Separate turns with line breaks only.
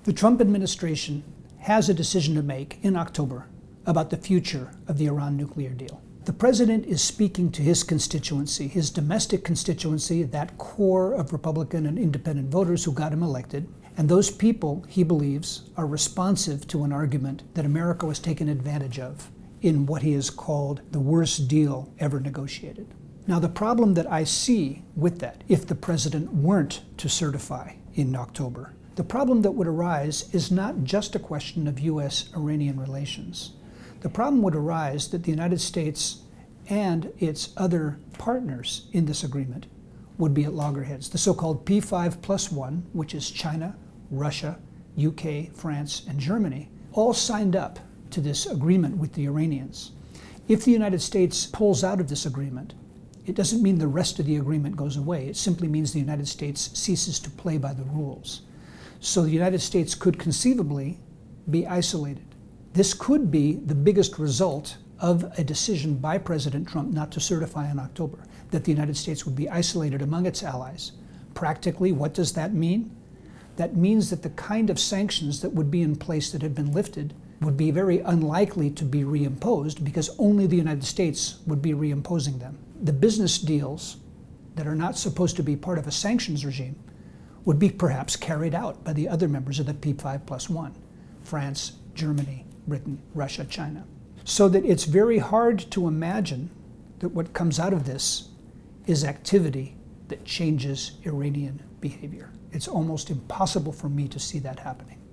The Trump administration has a decision to make in October about the future of the Iran nuclear deal. The president is speaking to his constituency, his domestic constituency, that core of Republican and independent voters who got him elected. And those people, he believes, are responsive to an argument that America was taken advantage of in what he has called the worst deal ever negotiated. Now, the problem that I see with that, if the president weren't to certify in October, the problem that would arise is not just a question of U.S.-Iranian relations. The problem would arise that the United States and its other partners in this agreement would be at loggerheads. The so-called P5+1, which is China, Russia, UK, France, and Germany, all signed up to this agreement with the Iranians. If the United States pulls out of this agreement, it doesn't mean the rest of the agreement goes away. It simply means the United States ceases to play by the rules. So the United States could conceivably be isolated. This could be the biggest result of a decision by President Trump not to certify in October, that the United States would be isolated among its allies. Practically, what does that mean? That means that the kind of sanctions that would be in place that had been lifted would be very unlikely to be reimposed because only the United States would be reimposing them. The business deals that are not supposed to be part of a sanctions regime would be perhaps carried out by the other members of the P5+1, France, Germany, Britain, Russia, China. So that it's very hard to imagine that what comes out of this is activity that changes Iranian behavior. It's almost impossible for me to see that happening.